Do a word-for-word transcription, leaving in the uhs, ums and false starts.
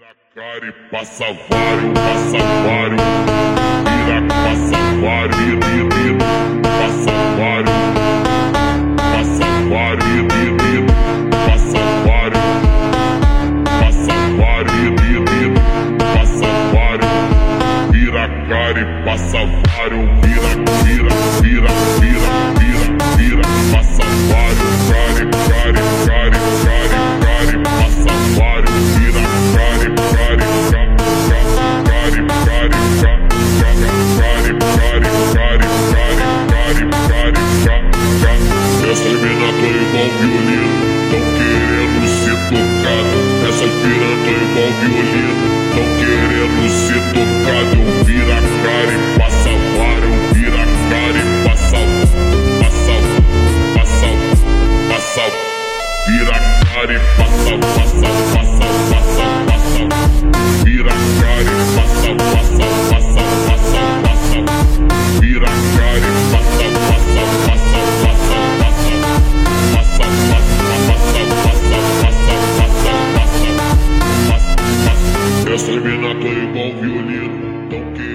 Vira cara e passa vário, passa vário. Vira, passa vário, vira, vira, vira. Passa vário, passa vário, vira, vira, vira. Passa vário, passa vário, vira, vira, vira. Passa vário, vira cara e passa vário. Vira, vira, vira, vira, vira, vira. Passa vário, cara e cara e cara e cara e cara e passa vário. Vira cara e cara e cara e cara e cara e cara e cara e cara e cara e cara. Essa mina tô igual violino, tão querendo ser tocado. Essa pirata igual violino, tão querendo ser tocado. Vira cara e passa vário, vira cara e passa, passa, passa, passa. Vira cara e passa, passa, passa, passa, passa. Vira cara e passa, passa, passa, passa, passa. Vira cara e passa, passa, passa, passa, passa. Passa, passa, passa, passa, passa, passa, passa, passa. Essa mina tá igual violino, tão que